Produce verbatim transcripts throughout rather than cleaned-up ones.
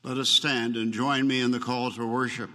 Let us stand and join me in the call to worship.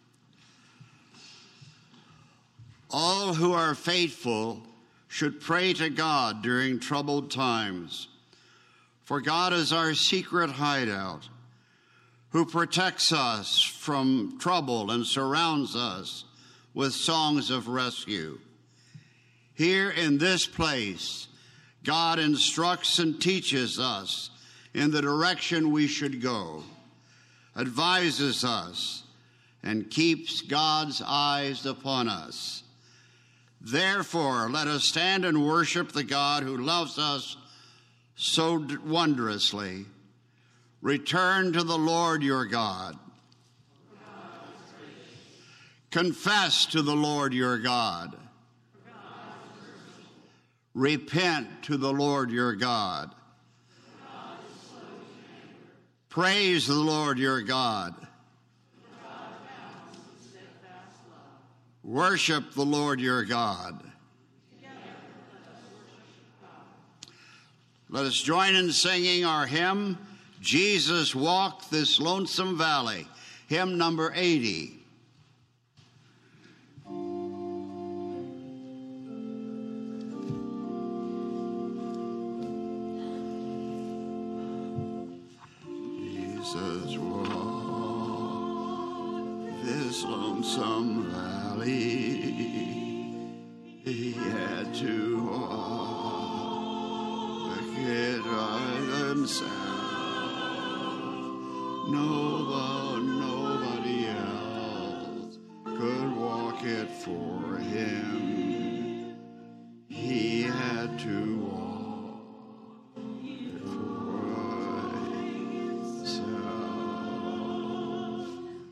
All who are faithful should pray to God during troubled times, for God is our secret hideout, who protects us from trouble and surrounds us with songs of rescue. Here in this place, God instructs and teaches us in the direction we should go, advises us, and keeps God's eyes upon us. Therefore, let us stand and worship the God who loves us so wondrously. Return to the Lord your God. Confess to the Lord your God. Repent to the Lord your God. Praise the Lord your God. Worship the Lord your God. Let us join in singing our hymn, Jesus Walked This Lonesome Valley, hymn number eighty. Jesus walked this lonesome valley, he had to walk it by himself. Nobody, nobody else could walk it for him. He had to walk it for himself.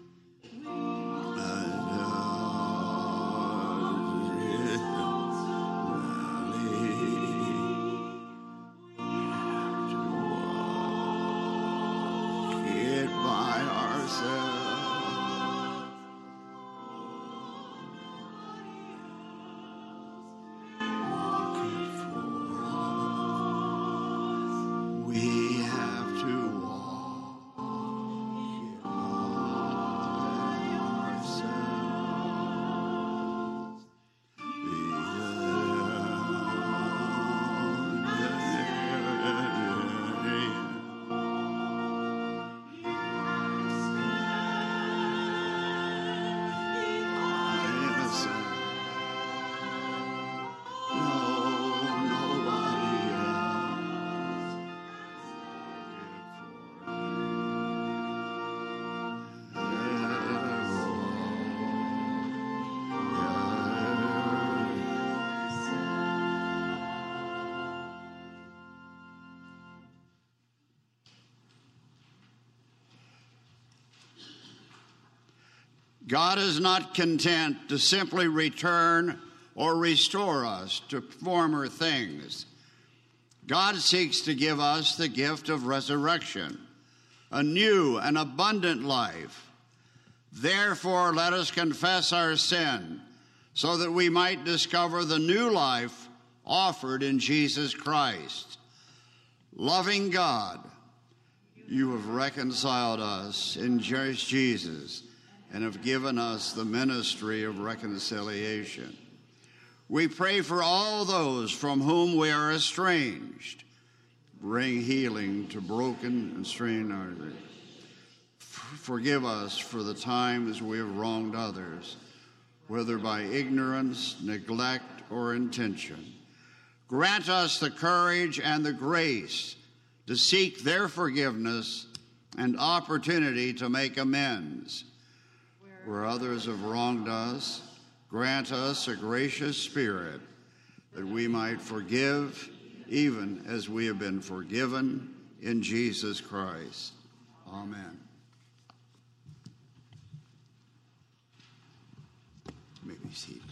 God is not content to simply return or restore us to former things. God seeks to give us the gift of resurrection, a new and abundant life. Therefore, let us confess our sin so that we might discover the new life offered in Jesus Christ. Loving God, you have reconciled us in Jesus and have given us the ministry of reconciliation. We pray for all those from whom we are estranged. Bring healing to broken and strained hearts. Forgive us for the times we have wronged others, whether by ignorance, neglect, or intention. Grant us the courage and the grace to seek their forgiveness and opportunity to make amends. Where others have wronged us, grant us a gracious spirit that we might forgive even as we have been forgiven in Jesus Christ. Amen. You may be seated.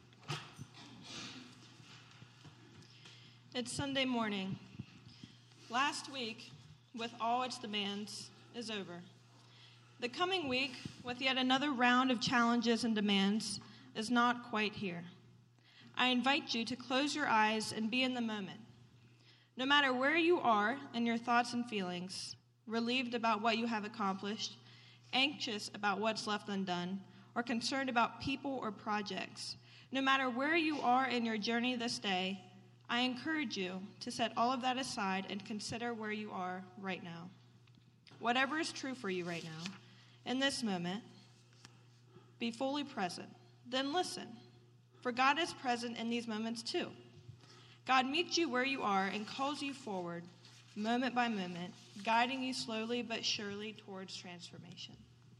It's Sunday morning. Last week, with all its demands, is over. The coming week, with yet another round of challenges and demands, is not quite here. I invite you to close your eyes and be in the moment. No matter where you are in your thoughts and feelings, relieved about what you have accomplished, anxious about what's left undone, or concerned about people or projects. No matter where you are in your journey this day, I encourage you to set all of that aside and consider where you are right now. Whatever is true for you right now, in this moment, be fully present. Then listen, for God is present in these moments too. God meets you where you are and calls you forward, moment by moment, guiding you slowly but surely towards transformation.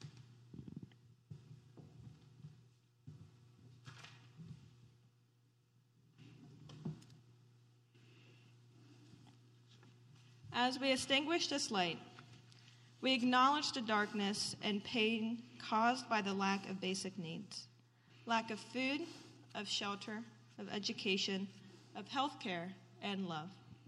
As we extinguish this light, we acknowledge the darkness and pain caused by the lack of basic needs. Lack of food, of shelter, of education, of health care, and love.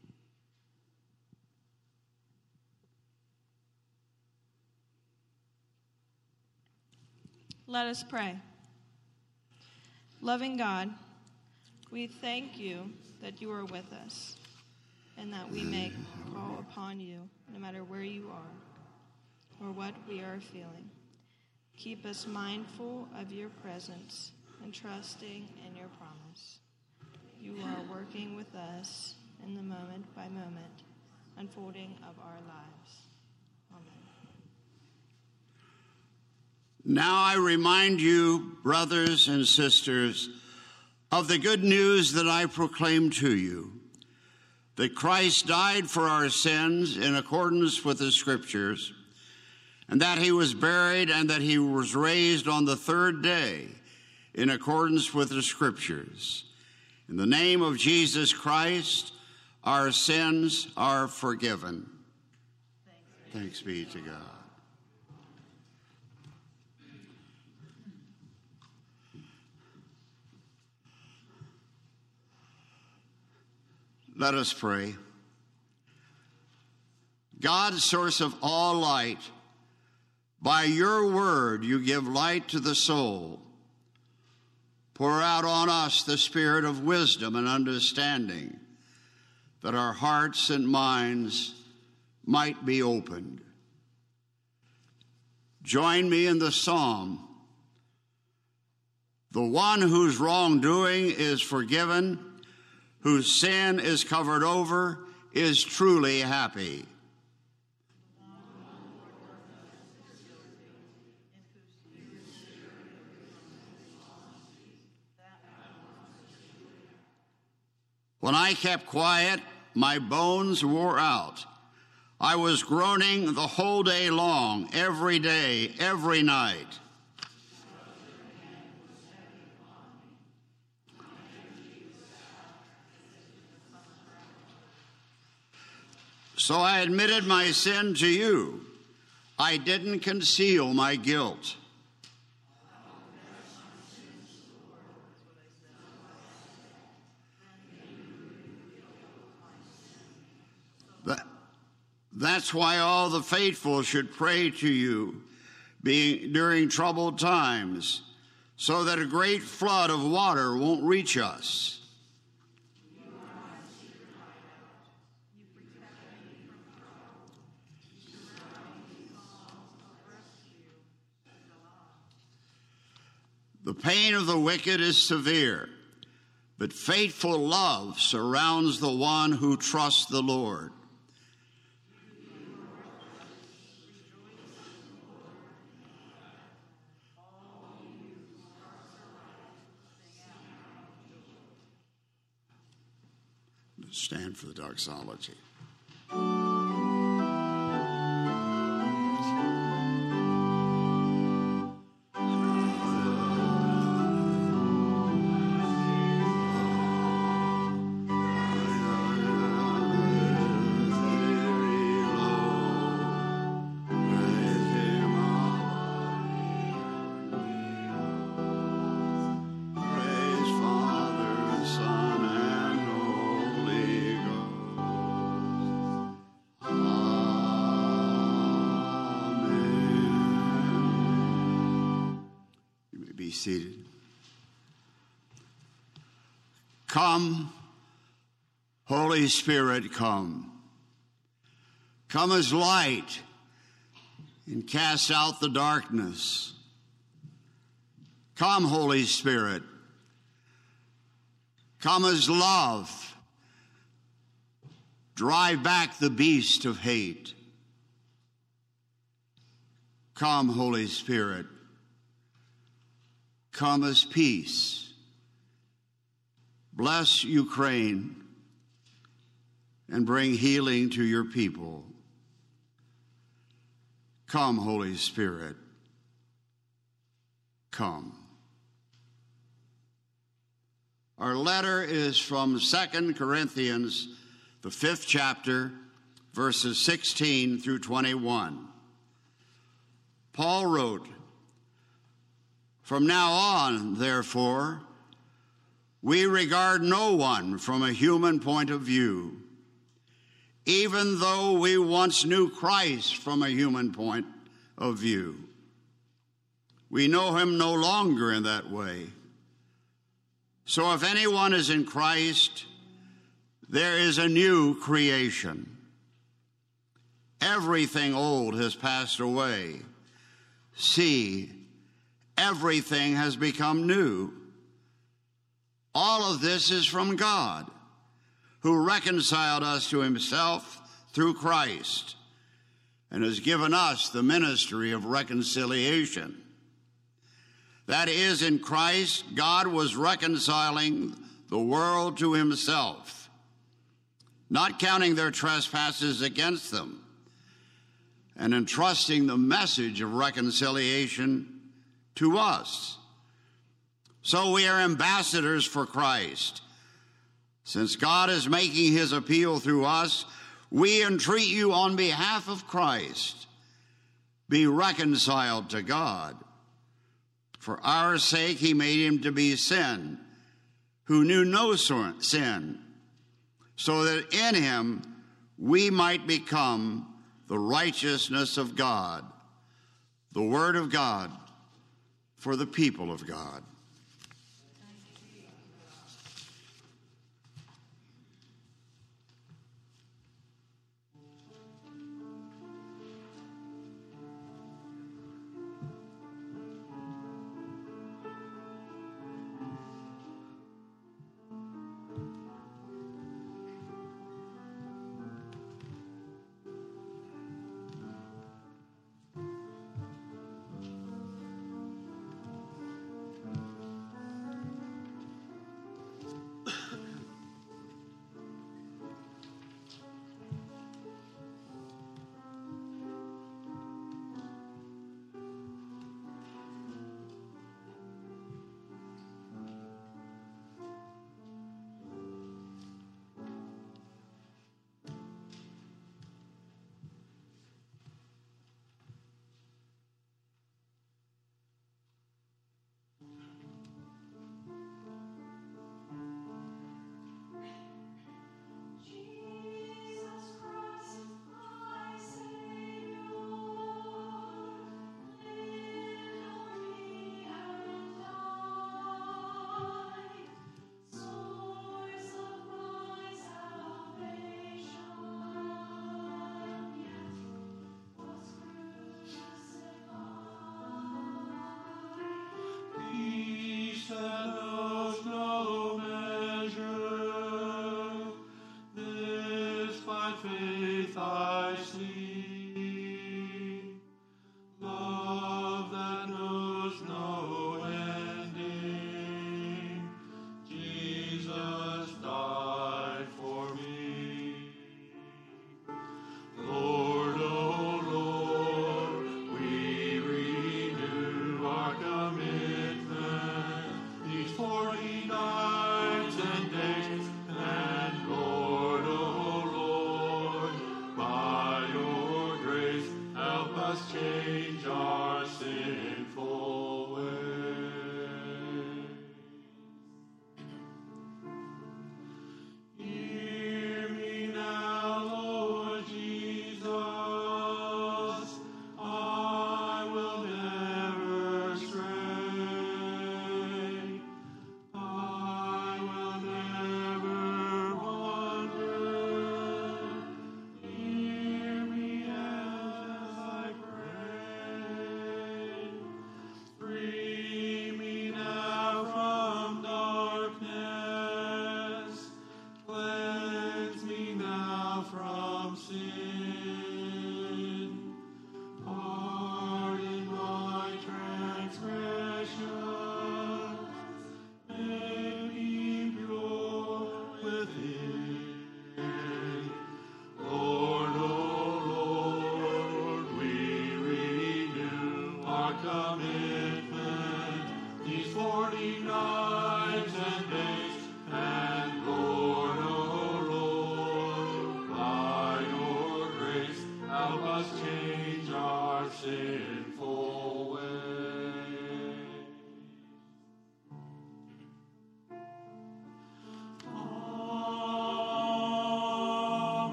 Let us pray. Loving God, we thank you that you are with us and that we may call upon you no matter where you are or what we are feeling. Keep us mindful of your presence and trusting in your promise. You are working with us in the moment by moment unfolding of our lives. Amen. Now I remind you, brothers and sisters, of the good news that I proclaim to you, that Christ died for our sins in accordance with the Scriptures, and that he was buried and that he was raised on the third day in accordance with the Scriptures. In the name of Jesus Christ, our sins are forgiven. Thanks be to God. Let us pray. God, source of all light, by your word you give light to the soul. Pour out on us the spirit of wisdom and understanding, that our hearts and minds might be opened. Join me in the psalm. The one whose wrongdoing is forgiven, whose sin is covered over, is truly happy. When I kept quiet, my bones wore out. I was groaning the whole day long, every day, every night. So I admitted my sin to you. I didn't conceal my guilt. That, that's why all the faithful should pray to you being, during troubled times, so that a great flood of water won't reach us. The pain of the wicked is severe, but faithful love surrounds the one who trusts the Lord. Let's stand for the doxology. Be seated. Come, Holy Spirit, come. Come as light and cast out the darkness. Come, Holy Spirit. Come as love. Drive back the beast of hate. Come, Holy Spirit. Come as peace. Bless Ukraine and bring healing to your people. Come, Holy Spirit. Come. Our letter is from Second Corinthians, the fifth chapter, verses sixteen through twenty-one. Paul wrote, "From now on, therefore, we regard no one from a human point of view, even though we once knew Christ from a human point of view. We know him no longer in that way. So if anyone is in Christ, there is a new creation. Everything old has passed away. See, everything has become new. All of this is from God, who reconciled us to himself through Christ and has given us the ministry of reconciliation. That is, in Christ, God was reconciling the world to himself, not counting their trespasses against them, and entrusting the message of reconciliation to us. So we are ambassadors for Christ. Since God is making his appeal through us, we entreat you on behalf of Christ, be reconciled to God. For our sake he made him to be sin, who knew no sin, so that in him we might become the righteousness of God, the word of God for the people of God." Lord, oh Lord, by your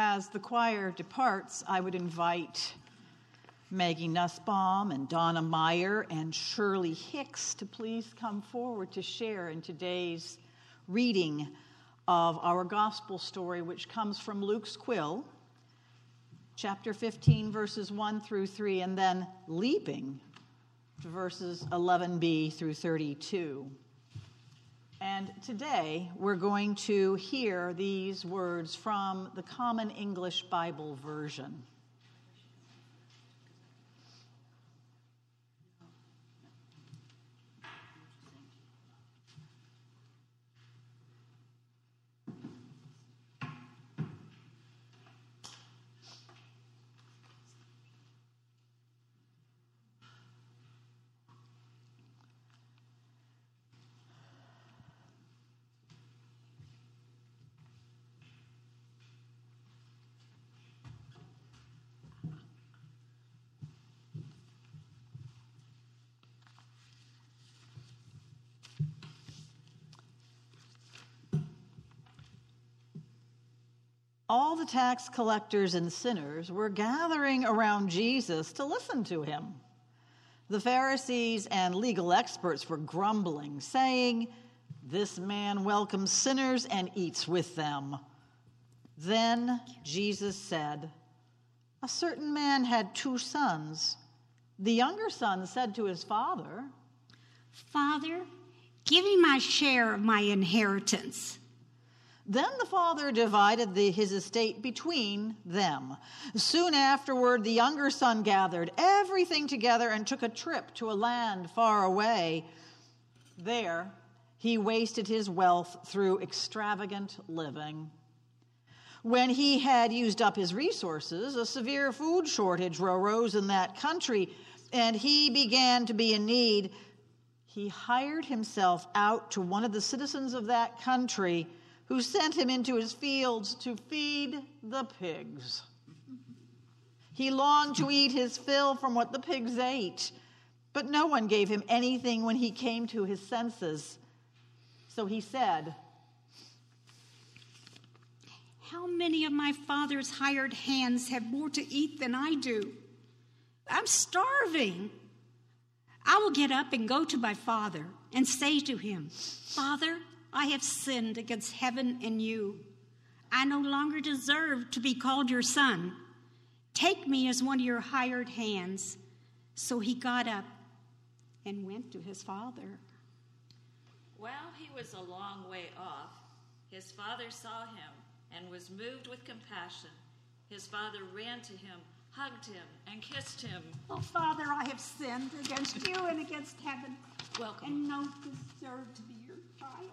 As the choir departs, I would invite Maggie Nussbaum and Donna Meyer and Shirley Hicks to please come forward to share in today's reading of our gospel story, which comes from Luke's quill, chapter fifteen, verses one through three, and then leaping to verses eleven b through thirty-two. And today we're going to hear these words from the Common English Bible version. All the tax collectors and sinners were gathering around Jesus to listen to him. The Pharisees and legal experts were grumbling, saying, "This man welcomes sinners and eats with them." Then Jesus said, "A certain man had two sons. The younger son said to his father, 'Father, give me my share of my inheritance.' Then the father divided the, his estate between them. Soon afterward, the younger son gathered everything together and took a trip to a land far away. There, he wasted his wealth through extravagant living. When he had used up his resources, a severe food shortage arose in that country, and he began to be in need. He hired himself out to one of the citizens of that country, who sent him into his fields to feed the pigs. He longed to eat his fill from what the pigs ate, but no one gave him anything when he came to his senses. So he said, 'How many of my father's hired hands have more to eat than I do? I'm starving. I will get up and go to my father and say to him, "Father, I have sinned against heaven and you. I no longer deserve to be called your son. Take me as one of your hired hands." So he got up and went to his father. While he was a long way off, his father saw him and was moved with compassion. His father ran to him, hugged him, and kissed him. "Oh, Father, I have sinned against you and against heaven. Welcome. And no deserve to be your child."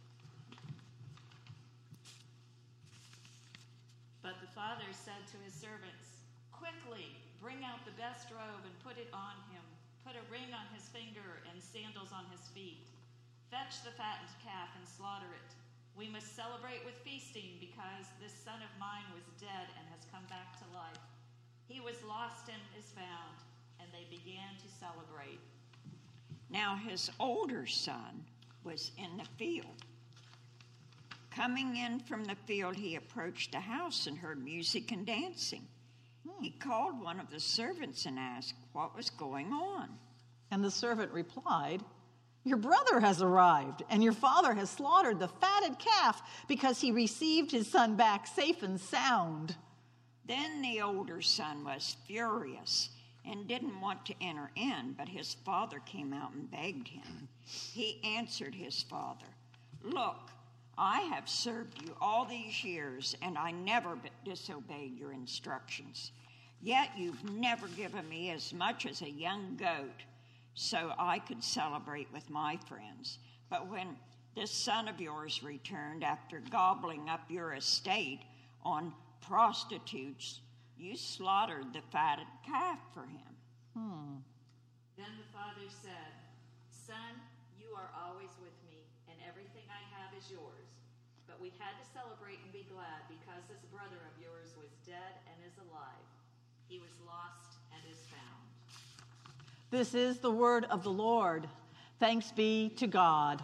But the father said to his servants, "Quickly, bring out the best robe and put it on him. Put a ring on his finger and sandals on his feet. Fetch the fattened calf and slaughter it. We must celebrate with feasting, because this son of mine was dead and has come back to life. He was lost and is found." And they began to celebrate. Now his older son was in the field. Coming in from the field, he approached a house and heard music and dancing. Hmm. He called one of the servants and asked what was going on. And the servant replied, "Your brother has arrived, and your father has slaughtered the fatted calf because he received his son back safe and sound." Then the older son was furious and didn't want to enter in, but his father came out and begged him. He answered his father, "Look, I have served you all these years, and I never disobeyed your instructions. Yet you've never given me as much as a young goat so I could celebrate with my friends. But when this son of yours returned after gobbling up your estate on prostitutes, you slaughtered the fatted calf for him." Hmm. Then the father said, "Son, you are always with me, and everything I have is yours. But we had to celebrate and be glad, because this brother of yours was dead and is alive. He was lost and is found." This is the word of the Lord. Thanks be to God.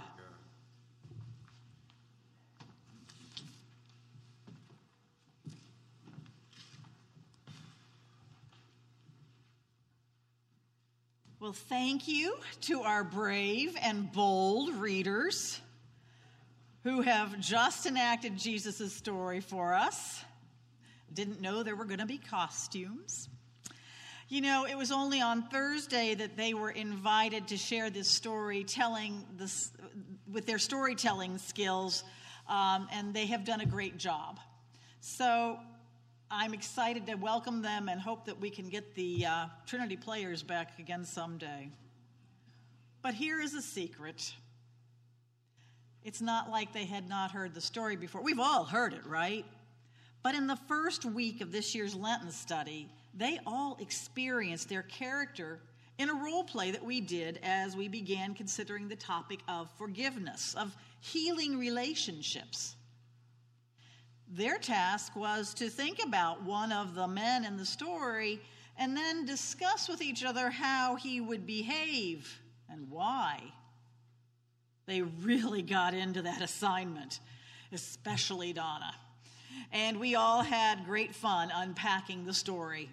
Well, thank you to our brave and bold readers who have just enacted Jesus' story for us. Didn't know there were going to be costumes. You know, it was only on Thursday that they were invited to share this story, telling this with their storytelling skills, um, and they have done a great job. So I'm excited to welcome them and hope that we can get the uh, Trinity players back again someday. But here is a secret. It's not like they had not heard the story before. We've all heard it, right? But in the first week of this year's Lenten study, they all experienced their character in a role play that we did as we began considering the topic of forgiveness, of healing relationships. Their task was to think about one of the men in the story and then discuss with each other how he would behave and why. They really got into that assignment, especially Donna. And we all had great fun unpacking the story.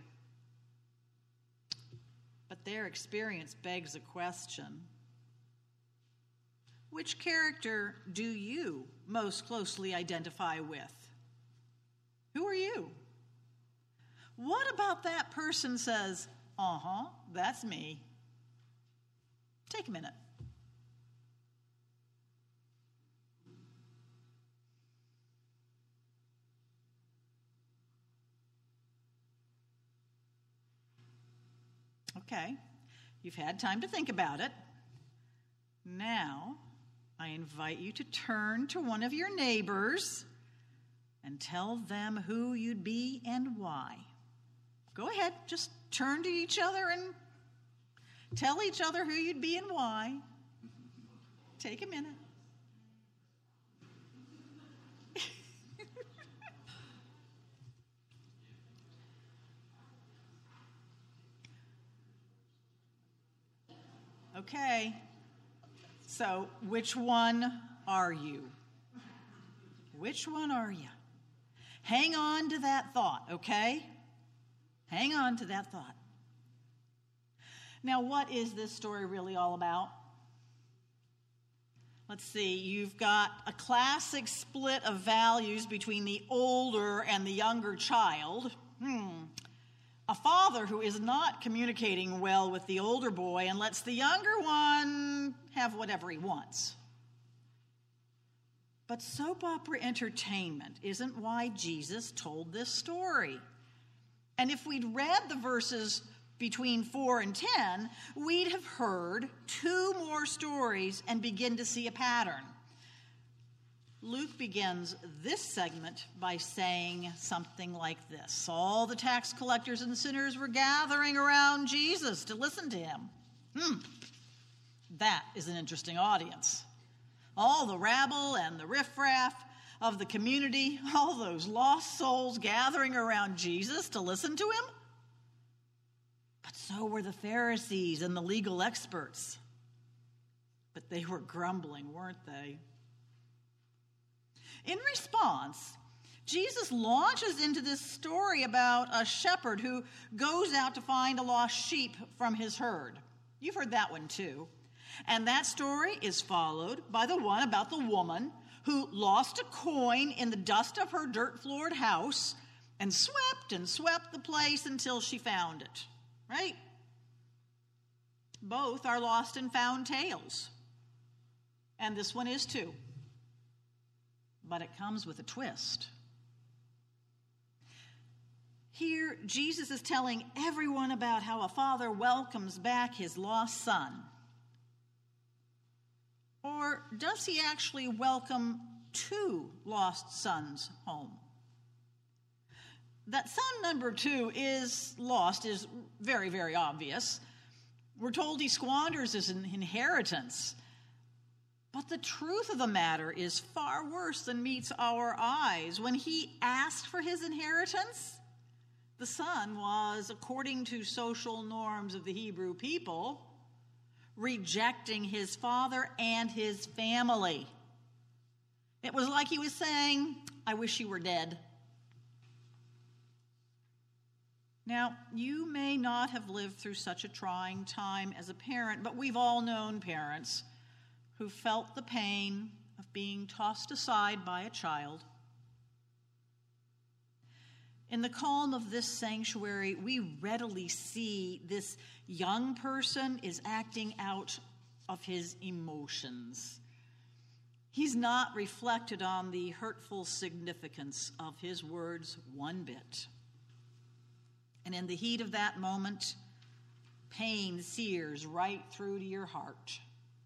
But their experience begs a question. Which character do you most closely identify with? Who are you? What about that person says, uh-huh, that's me? Take a minute. Okay, you've had time to think about it. Now, I invite you to turn to one of your neighbors and tell them who you'd be and why. Go ahead, just turn to each other and tell each other who you'd be and why. Take a minute. Okay, so which one are you? Which one are you? Hang on to that thought, okay? Hang on to that thought. Now, what is this story really all about? Let's see, you've got a classic split of values between the older and the younger child. Hmm. A father who is not communicating well with the older boy and lets the younger one have whatever he wants. But soap opera entertainment isn't why Jesus told this story. And if we'd read the verses between four and ten, we'd have heard two more stories and begin to see a pattern. Luke begins this segment by saying something like this. All the tax collectors and sinners were gathering around Jesus to listen to him. Hmm, that is an interesting audience. All the rabble and the riffraff of the community, all those lost souls gathering around Jesus to listen to him. But so were the Pharisees and the legal experts. But they were grumbling, weren't they? In response, Jesus launches into this story about a shepherd who goes out to find a lost sheep from his herd. You've heard that one too. And that story is followed by the one about the woman who lost a coin in the dust of her dirt-floored house and swept and swept the place until she found it, right? Both are lost and found tales. And this one is too. But it comes with a twist. Here, Jesus is telling everyone about how a father welcomes back his lost son. Or does he actually welcome two lost sons home? That son number two is lost is very, very obvious. We're told he squanders his inheritance. But the truth of the matter is far worse than meets our eyes. When he asked for his inheritance, the son was, according to social norms of the Hebrew people, rejecting his father and his family. It was like he was saying, I wish you were dead. Now, you may not have lived through such a trying time as a parent, but we've all known parents who felt the pain of being tossed aside by a child. In the calm of this sanctuary, we readily see this young person is acting out of his emotions. He's not reflected on the hurtful significance of his words one bit. And in the heat of that moment, pain sears right through to your heart.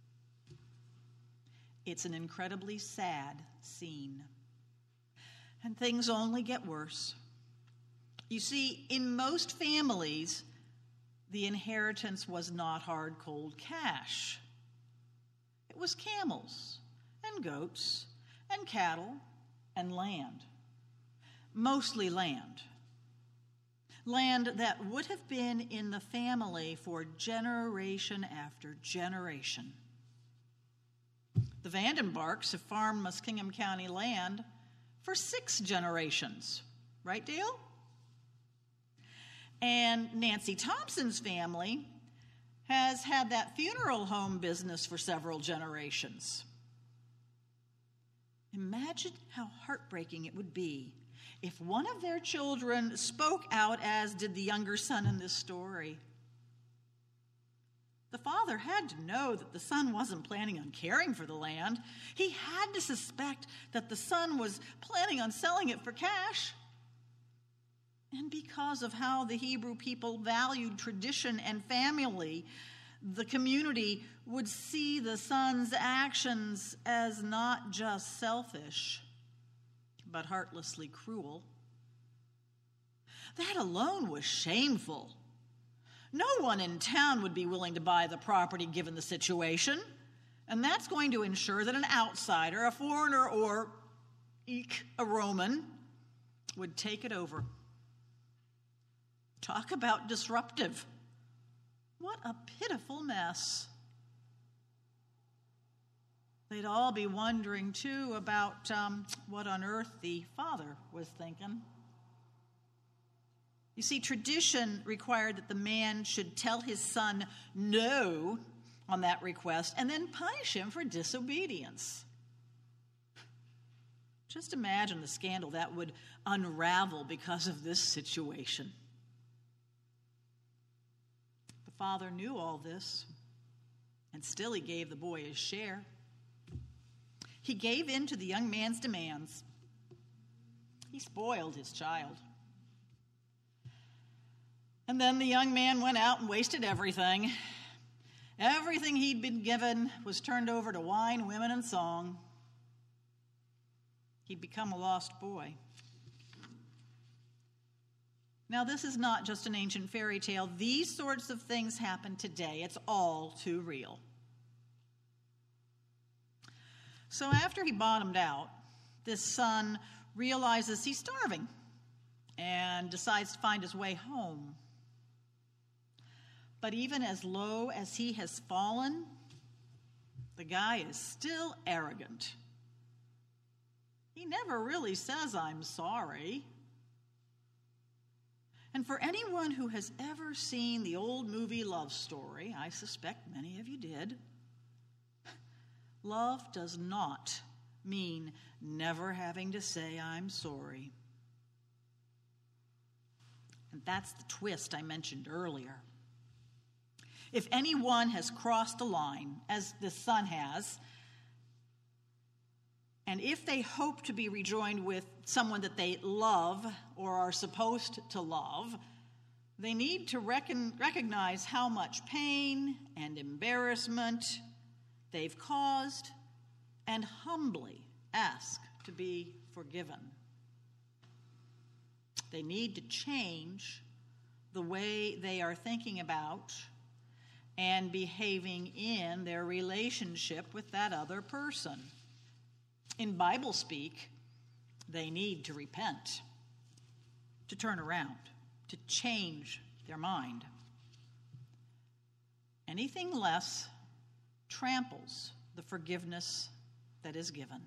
It's an incredibly sad scene. And things only get worse. You see, in most families, the inheritance was not hard, cold cash. It was camels and goats and cattle and land. Mostly land. Land that would have been in the family for generation after generation. The Vandenbarks have farmed Muskingum County land for six generations. Right, Dale? And Nancy Thompson's family has had that funeral home business for several generations. Imagine how heartbreaking it would be if one of their children spoke out as did the younger son in this story. The father had to know that the son wasn't planning on caring for the land. He had to suspect that the son was planning on selling it for cash. And because of how the Hebrew people valued tradition and family, the community would see the son's actions as not just selfish, but heartlessly cruel. That alone was shameful. No one in town would be willing to buy the property given the situation, and that's going to ensure that an outsider, a foreigner, or, eek, a Roman, would take it over. Talk about disruptive. What a pitiful mess. They'd all be wondering, too, about um, what on earth the father was thinking. You see, tradition required that the man should tell his son no on that request and then punish him for disobedience. Just imagine the scandal that would unravel because of this situation. The father knew all this, and still he gave the boy his share. He gave in to the young man's demands. He spoiled his child. And then the young man went out and wasted everything. Everything he'd been given was turned over to wine, women, and song. He'd become a lost boy. Now, this is not just an ancient fairy tale. These sorts of things happen today. It's all too real. So after he bottomed out, this son realizes he's starving and decides to find his way home. But even as low as he has fallen, the guy is still arrogant. He never really says, "I'm sorry." And for anyone who has ever seen the old movie Love Story, I suspect many of you did, love does not mean never having to say, "I'm sorry." And that's the twist I mentioned earlier. If anyone has crossed a line, as the son has, and if they hope to be rejoined with someone that they love or are supposed to love, they need to reckon, recognize how much pain and embarrassment they've caused and humbly ask to be forgiven. They need to change the way they are thinking about and behaving in their relationship with that other person. In Bible speak, they need to repent, to turn around, to change their mind. Anything less tramples the forgiveness that is given.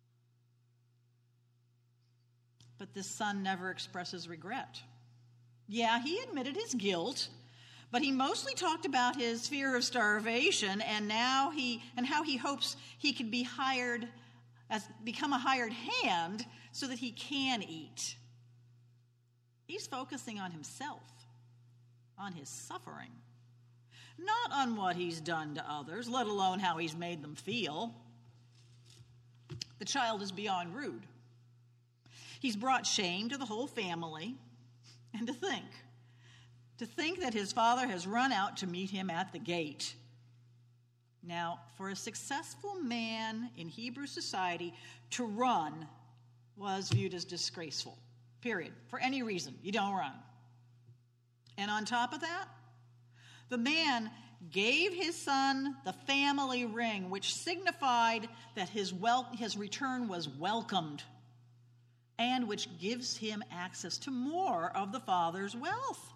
But this son never expresses regret. Yeah, he admitted his guilt, but he mostly talked about his fear of starvation and now he and how he hopes he could be hired as become a hired hand so that he can eat. He's focusing on himself, on his suffering, not on what he's done to others, let alone how he's made them feel. The child is beyond rude. He's brought shame to the whole family. And to think, to think that his father has run out to meet him at the gate. Now, for a successful man in Hebrew society, to run was viewed as disgraceful, period. For any reason, you don't run. And on top of that, the man gave his son the family ring, which signified that his, wel- his return was welcomed, and which gives him access to more of the father's wealth.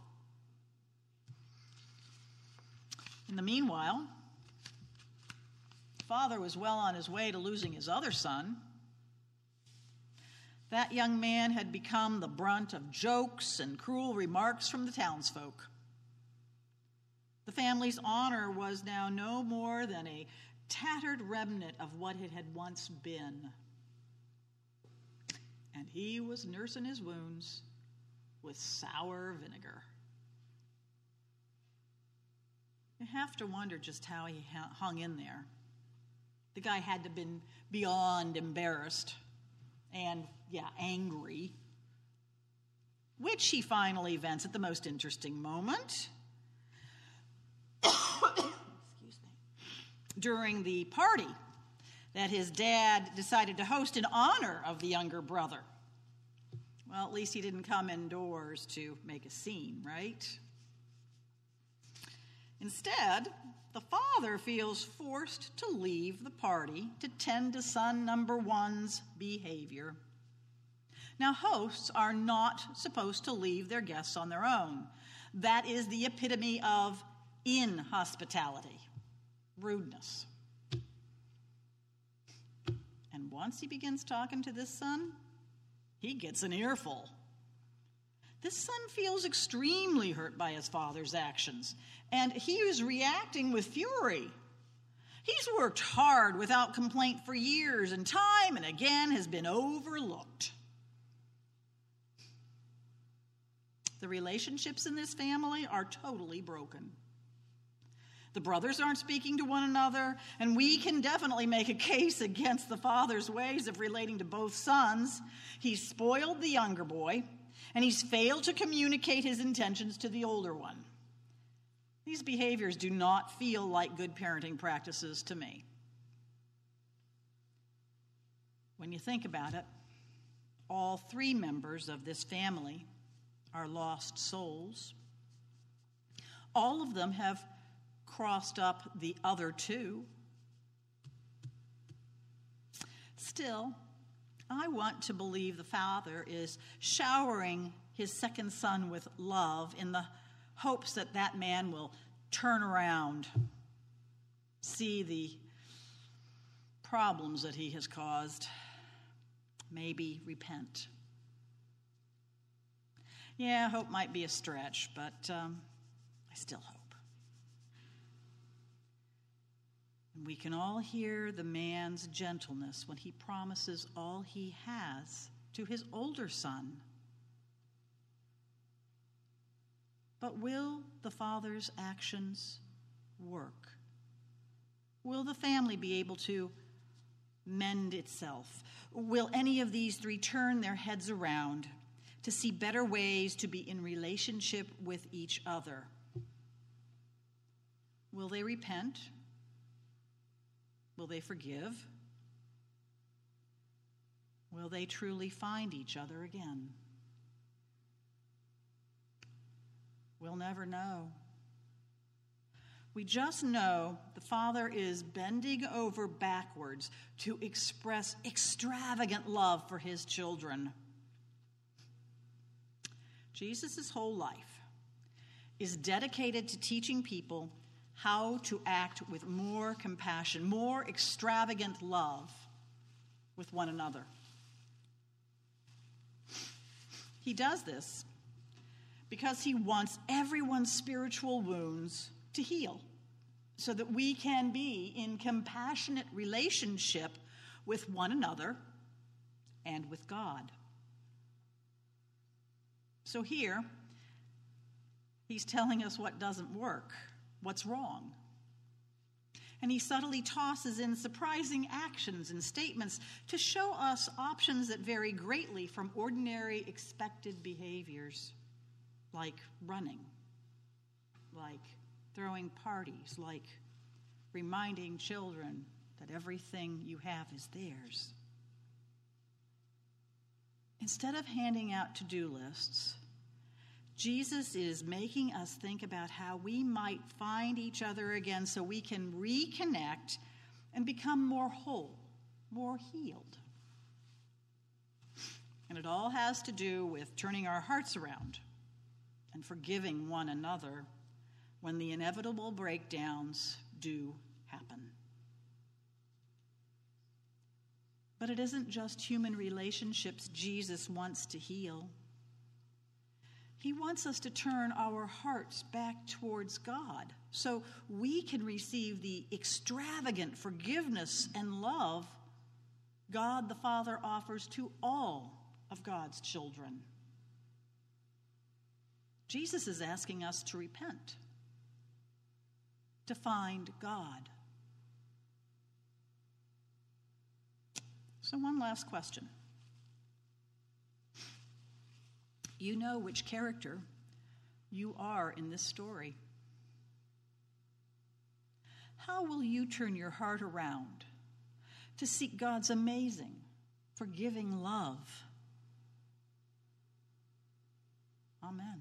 In the meanwhile, the father was well on his way to losing his other son. That young man had become the brunt of jokes and cruel remarks from the townsfolk. The family's honor was now no more than a tattered remnant of what it had once been. And he was nursing his wounds with sour vinegar. You have to wonder just how he hung in there. The guy had to have been beyond embarrassed and, yeah, angry, which he finally vents at the most interesting moment. Excuse me. During the party that his dad decided to host in honor of the younger brother. Well, at least he didn't come indoors to make a scene, right? Instead, the father feels forced to leave the party to tend to son number one's behavior. Now, hosts are not supposed to leave their guests on their own. That is the epitome of inhospitality, rudeness. And once he begins talking to this son, he gets an earful. This son feels extremely hurt by his father's actions, and he is reacting with fury. He's worked hard without complaint for years, and time and again has been overlooked. The relationships in this family are totally broken. The brothers aren't speaking to one another, and we can definitely make a case against the father's ways of relating to both sons. He's spoiled the younger boy, and he's failed to communicate his intentions to the older one. These behaviors do not feel like good parenting practices to me. When you think about it, all three members of this family are lost souls. All of them have crossed up the other two. Still, I want to believe the father is showering his second son with love in the hopes that that man will turn around, see the problems that he has caused, maybe repent. Yeah, hope might be a stretch, but um, I still hope. And we can all hear the man's gentleness when he promises all he has to his older son. But will the father's actions work? Will the family be able to mend itself? Will any of these three turn their heads around to see better ways to be in relationship with each other? Will they repent? Will they forgive? Will they truly find each other again? We'll never know. We just know the Father is bending over backwards to express extravagant love for his children. Jesus' whole life is dedicated to teaching people how to act with more compassion, more extravagant love with one another. He does this because he wants everyone's spiritual wounds to heal so that we can be in compassionate relationship with one another and with God. So here, he's telling us what doesn't work, what's wrong. And he subtly tosses in surprising actions and statements to show us options that vary greatly from ordinary expected behaviors, like running, like throwing parties, like reminding children that everything you have is theirs. Instead of handing out to-do lists, Jesus is making us think about how we might find each other again so we can reconnect and become more whole, more healed. And it all has to do with turning our hearts around and forgiving one another when the inevitable breakdowns do happen. But it isn't just human relationships Jesus wants to heal. He wants us to turn our hearts back towards God so we can receive the extravagant forgiveness and love God the Father offers to all of God's children. Jesus is asking us to repent, to find God. So one last question. You know which character you are in this story. How will you turn your heart around to seek God's amazing, forgiving love? Amen.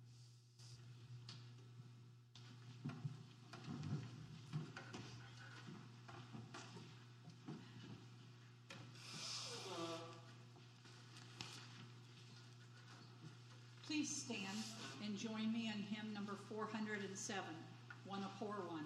Please stand and join me in hymn number four hundred seven, One a Poor One.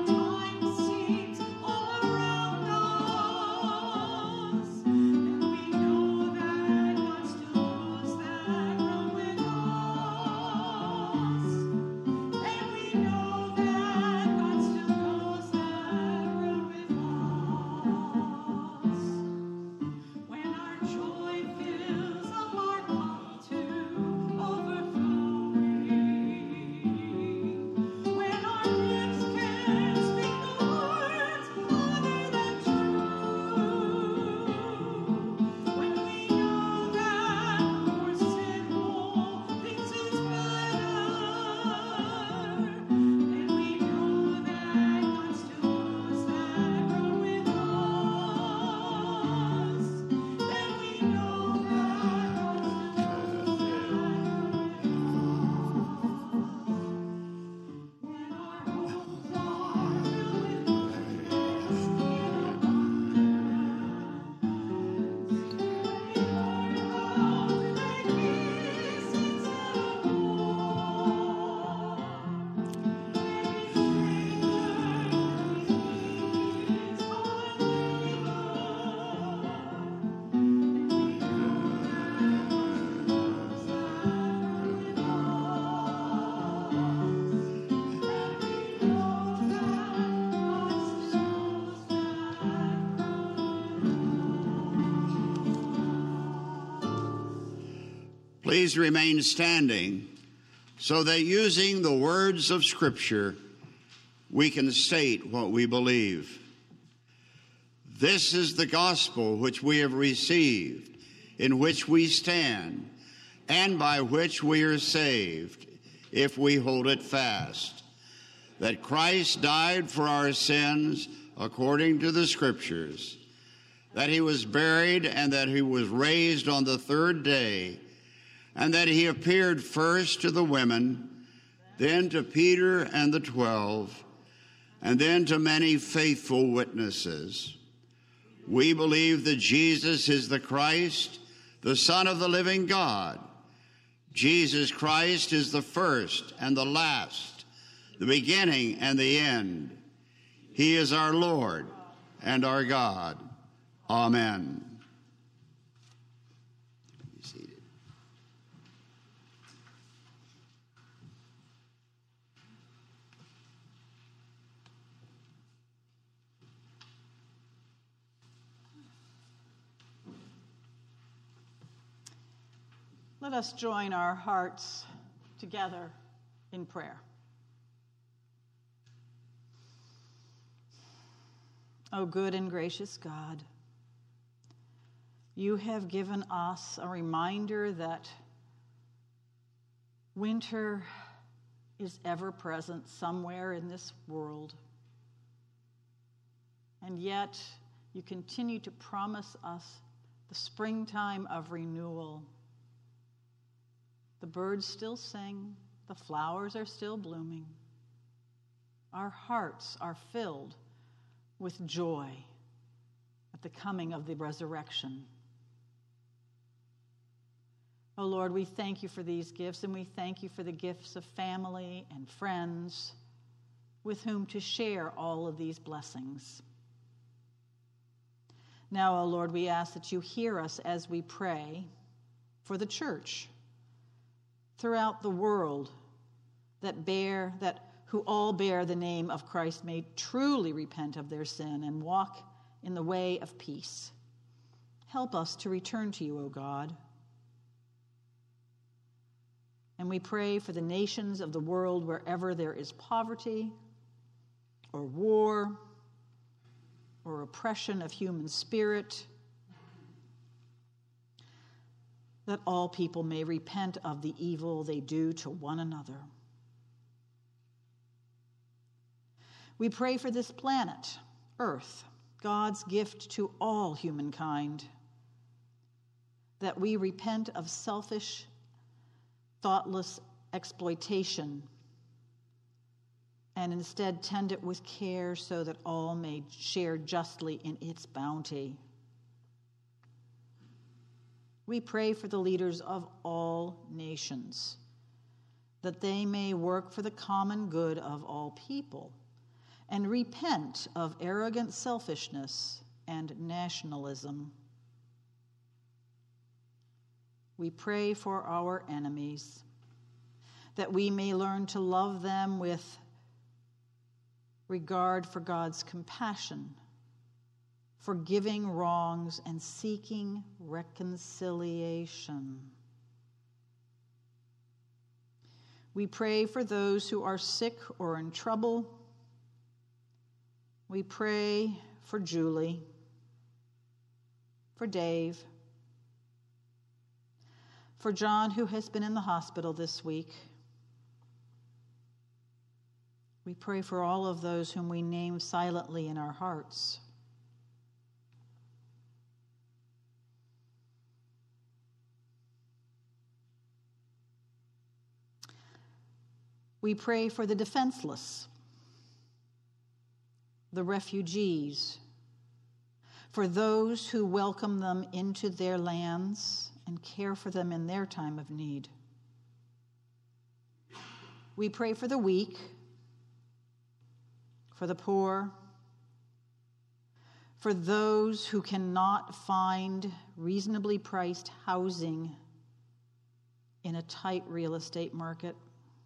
We Please remain standing so that using the words of Scripture, we can state what we believe. This is the gospel which we have received, in which we stand, and by which we are saved, if we hold it fast, that Christ died for our sins according to the Scriptures, that he was buried and that he was raised on the third day, and that he appeared first to the women, then to Peter and the twelve, and then to many faithful witnesses. We believe that Jesus is the Christ, the Son of the living God. Jesus Christ is the first and the last, the beginning and the end. He is our Lord and our God. Amen. Be seated. Let us join our hearts together in prayer. O good and gracious God, you have given us a reminder that winter is ever present somewhere in this world. And yet you continue to promise us the springtime of renewal. The birds still sing, the flowers are still blooming. Our hearts are filled with joy at the coming of the resurrection. Oh Lord, we thank you for these gifts, and we thank you for the gifts of family and friends with whom to share all of these blessings. Now, oh Lord, we ask that you hear us as we pray for the church throughout the world that bear that who all bear the name of Christ may truly repent of their sin and walk in the way of peace. Help us to return to you, O God. And we pray for the nations of the world wherever there is poverty or war or oppression of human spirit, that all people may repent of the evil they do to one another. We pray for this planet, Earth, God's gift to all humankind, that we repent of selfish, thoughtless exploitation and instead tend it with care so that all may share justly in its bounty. We pray for the leaders of all nations, that they may work for the common good of all people and repent of arrogant selfishness and nationalism. We pray for our enemies, that we may learn to love them with regard for God's compassion, forgiving wrongs and seeking reconciliation. We pray for those who are sick or in trouble. We pray for Julie, for Dave, for John, who has been in the hospital this week. We pray for all of those whom we name silently in our hearts. We pray for the defenseless, the refugees, for those who welcome them into their lands and care for them in their time of need. We pray for the weak, for the poor, for those who cannot find reasonably priced housing in a tight real estate market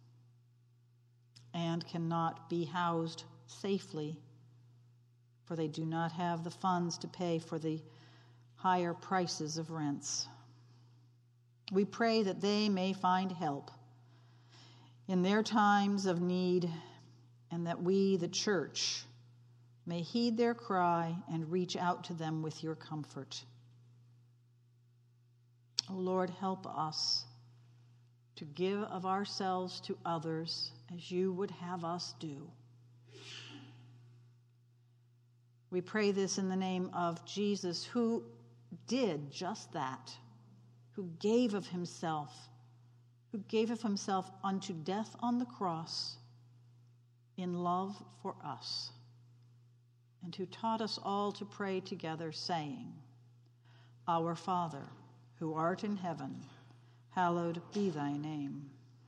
and cannot be housed safely, for they do not have the funds to pay for the higher prices of rents. We pray that they may find help in their times of need, and that we, the church, may heed their cry and reach out to them with your comfort. O Lord, help us to give of ourselves to others as you would have us do. We pray this in the name of Jesus, who did just that, who gave of himself, who gave of himself unto death on the cross in love for us, and who taught us all to pray together, saying, Our Father, who art in heaven, hallowed be thy name.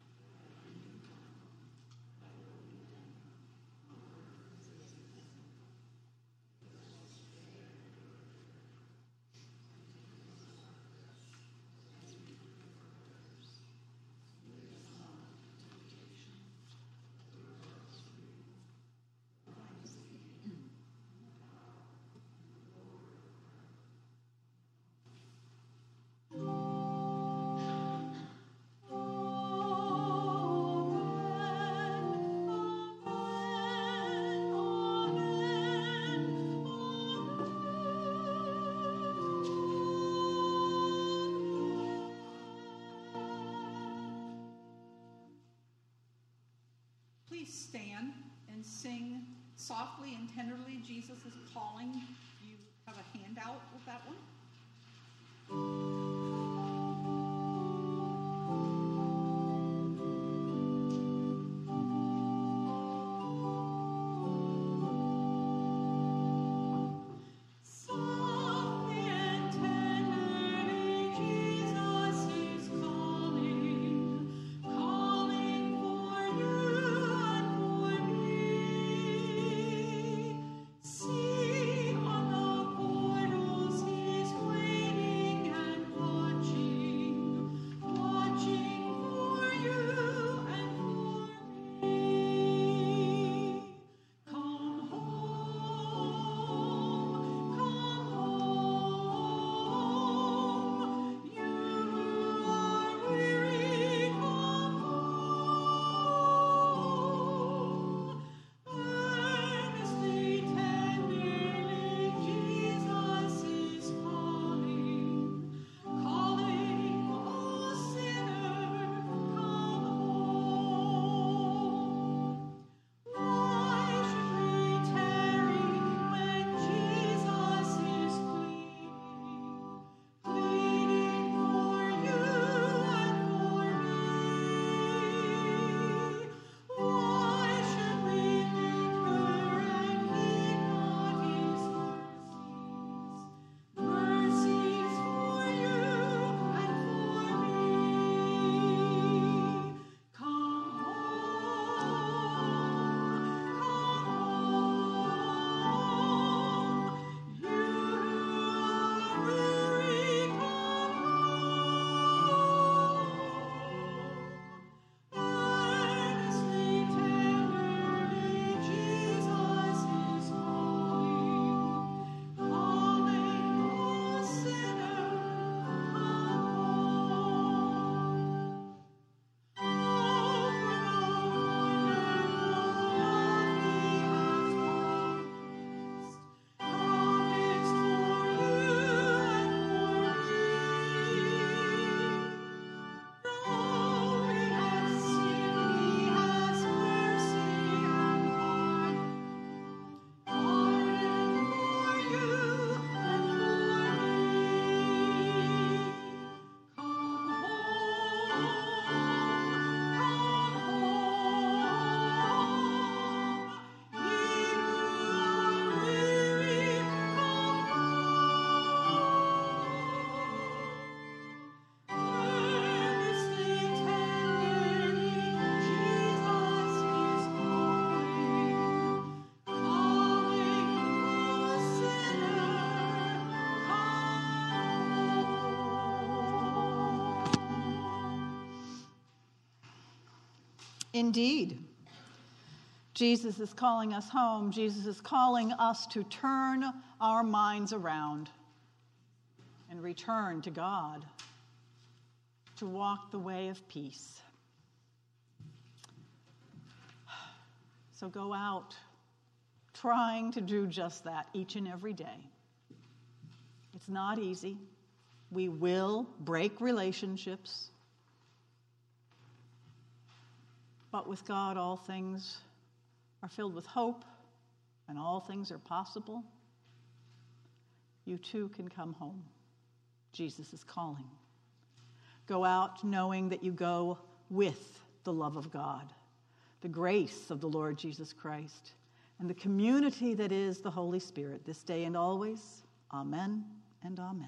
Please stand and sing Softly and Tenderly, Jesus is Calling. You have a handout with that one. Indeed, Jesus is calling us home. Jesus is calling us to turn our minds around and return to God, to walk the way of peace. So go out trying to do just that each and every day. It's not easy. We will break relationships. But with God, all things are filled with hope, and all things are possible. You too can come home. Jesus is calling. Go out knowing that you go with the love of God, the grace of the Lord Jesus Christ, and the community that is the Holy Spirit, this day and always. Amen and amen.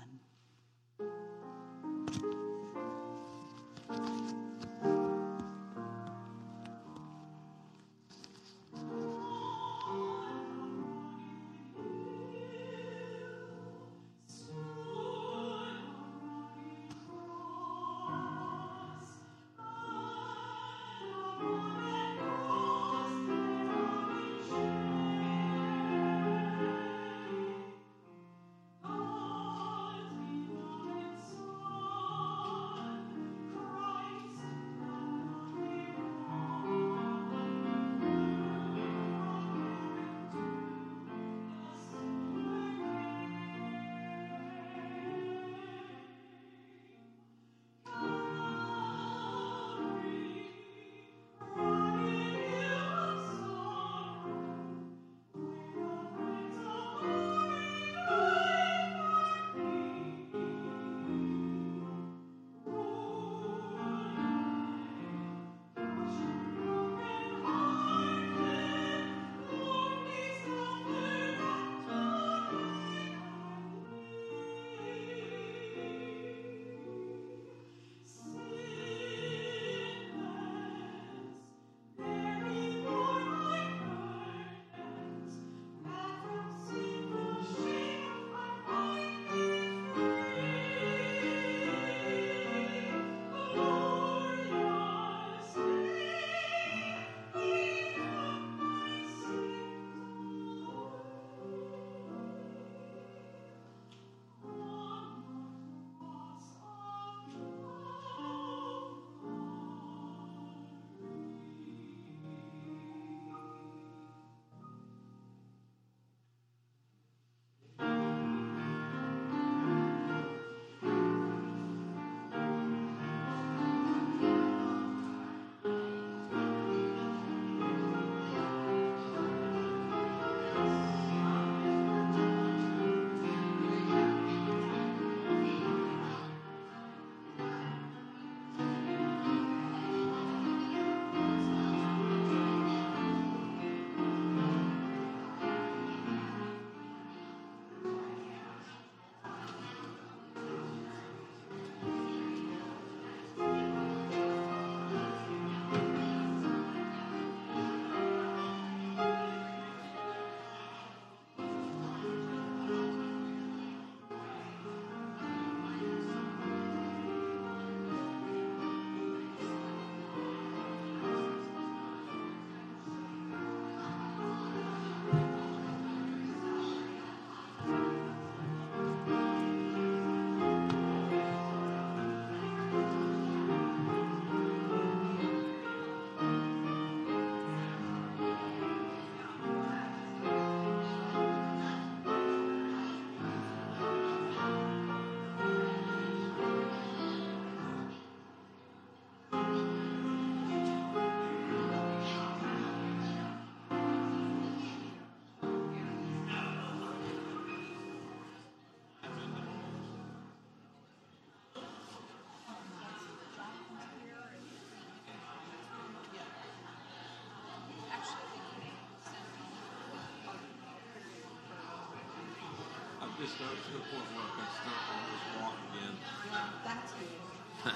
Just up to the point where I can stop and just walk again. That's good.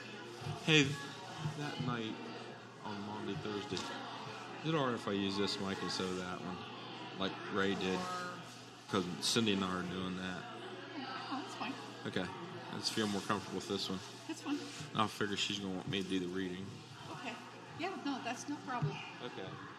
Hey, that night on Monday, Thursday, is it all right if I use this mic instead of that one, like Ray did? Because Cindy and I are doing that. Oh, that's fine. Okay. I just feel more comfortable with this one. That's fine. I figure she's going to want me to do the reading. Okay. Yeah, no, that's no problem. Okay.